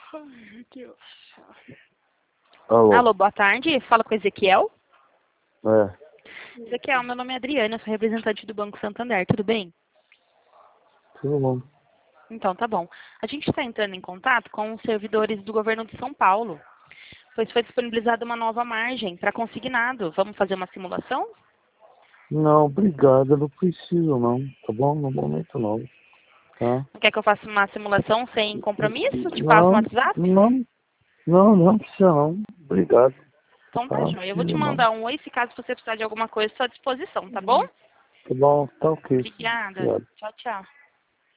Ai, meu Deus. Alô? Alô, boa tarde. Fala com o Ezequiel. É, Ezequiel, meu nome é Adriana, sou representante do Banco Santander. Tudo bem? tudo bom. Então, tá bom. A gente está entrando em contato com os servidores do governo de São Paulo, pois foi disponibilizada uma nova margem para consignado. Vamos fazer uma simulação? Não, obrigado, eu não preciso não, tá bom? No momento não, tá? Não quer que eu faça uma simulação sem compromisso? Te passo no Não, WhatsApp? não precisa não. Obrigado, Então tá? tá, Não joia. Eu vou te precisa não. mandar um oi se caso você precisar de alguma coisa, estou à disposição, tá bom? Tá bom, tá ok. Obrigada. Obrigado. Tchau, tchau.